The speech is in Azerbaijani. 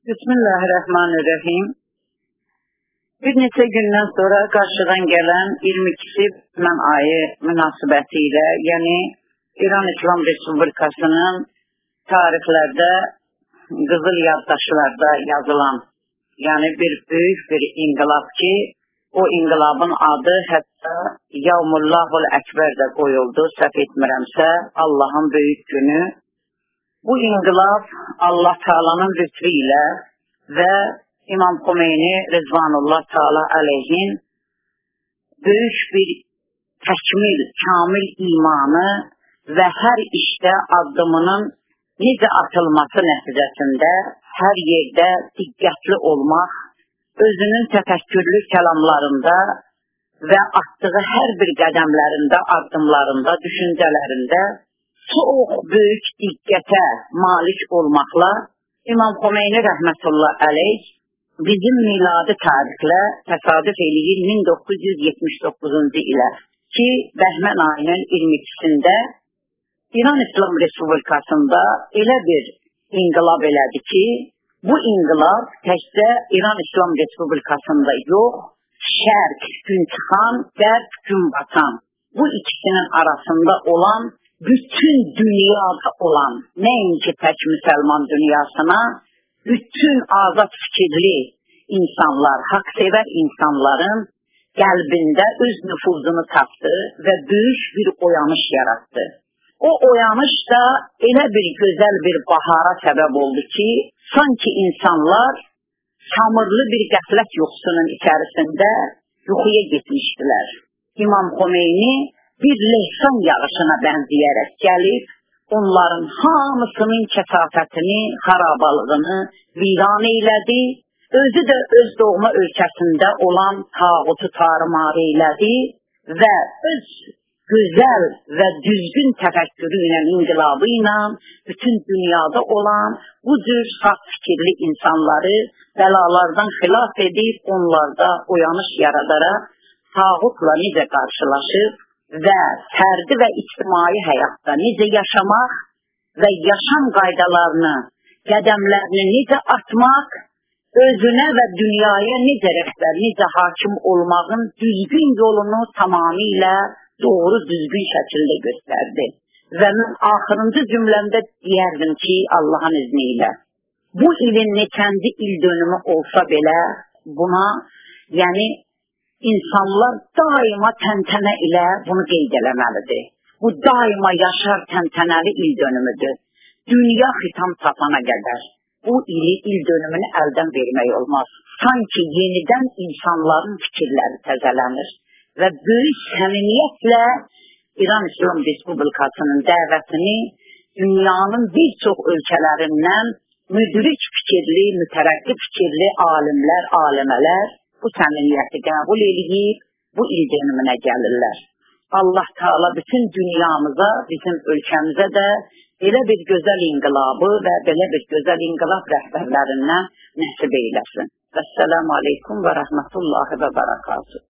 Bismillahirrahmanirrahim. Bir neçə gündən sonra qarşıdan gələn 22 Bəhmən ayı münasibətilə, yəni İran İslam Respublikasının tarixlərdə, qızıl yaddaşlarda yazılan, yəni bir böyük bir inqilab ki, o inqilabın adı hətta Yavmullahul Əkbər də qoyuldu, səhv etmirəmsə, Allahın böyük günü. Bu inqilab Allah Teala'nın lütfü ilə və İmam Xomeyni Rızvanullah Teala əleyhin böyük bir təkmil, kamil imanı və hər işdə addımının necə atılması nəticəsində hər yerdə diqqətli olmaq, özünün təfəkkürlü kəlamlarında və atdığı hər bir qədəmlərində, addımlarında, düşüncələrində çox böyük diqqətə malik olmaqla İmam Xomeyni rəhmətullah əleyh bizim miladi tarixlə təsadüf eləyir 1979-cu ilə ki, Bəhmən ayının 22-sində İran İslam Respublikasında elə bir inqilab elədi ki, bu inqilab təkcə İran İslam Respublikasında yox, şərq, gün çıxan, qərb, gün batan bu ikisinin arasında olan bütün dünyada olan, nəinki tək müsəlman dünyasına, bütün azad fikirli insanlar, haqsevər insanların qəlbində öz nüfuzunu tapdı və böyük bir oyanış yarattı. O oyanış da elə bir gözəl bir bahara səbəb oldu ki, sanki insanlar samırlı bir qəflət yuxusunun içərisində yuxuya getmişdilər. İmam Xomeyni bir lehsan yağışına bənzəyərək gəlib, onların hamısının kəsafətini, xarabalığını viran eylədi, özü də öz doğma ölkəsində olan tağutu tarımar eylədi və öz gözəl və düzgün təfəkkürü ilə, inqilabı ilə bütün dünyada olan bu cür saf fikirli insanları bəlalardan xilaf edib, onlarda oyanış yaradaraq tağutla necə qarşılaşıb və fərdi və ictimai həyatda necə yaşamaq və yaşam qaydalarını, qədəmlərini necə atmaq, özünə və dünyaya necə rəhbər, necə hakim olmağın düzgün yolunu tamamilə doğru düzgün şəkildə göstərdi. Və mən axırıncı cümləmdə deyərdim ki, Allahın izni ilə, bu ilin neçənci il dönümü olsa belə buna, yəni İnsanlar daima təntənə ilə bunu qeyd eləməlidir. Bu daima yaşar təntənəli il dönümüdür. Dünya xitam tapana qədər bu ili, il dönümünü əldən vermək olmaz. Sanki yenidən insanların fikirləri təzələnir və böyük səmimiyyətlə İran İslam Respublikasının dəvətini dünyanın bir çox ölkələrindən müdrik fikirli, mütərəqqi fikirli alimlər, alimələr bu səmimiyyəti qəbul edib, bu il dönümünə gəlirlər. Allah Teala bütün dünyamıza, bizim ölkəmizə də belə bir gözəl inqilabı və belə bir gözəl inqilab rəhbərlərindən nəsib eyləsin. Vəssalamu aleykum və rəhmətullahi və bərəkatuhu.